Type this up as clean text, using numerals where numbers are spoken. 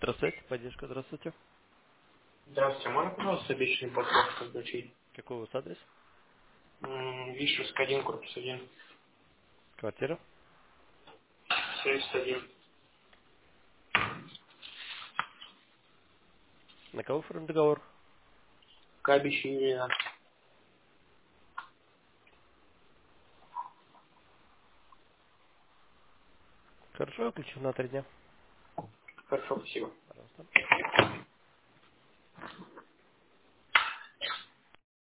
Здравствуйте, поддержка, здравствуйте. Здравствуйте, можно, пожалуйста, обещанный подход подключить? Какой у вас адрес? Вишерск 1, корпус 1, Квартира? 71. На кого оформлен договор? Кабищ Юрия. Хорошо, включу на 3 дня. Хорошо, спасибо. Пожалуйста.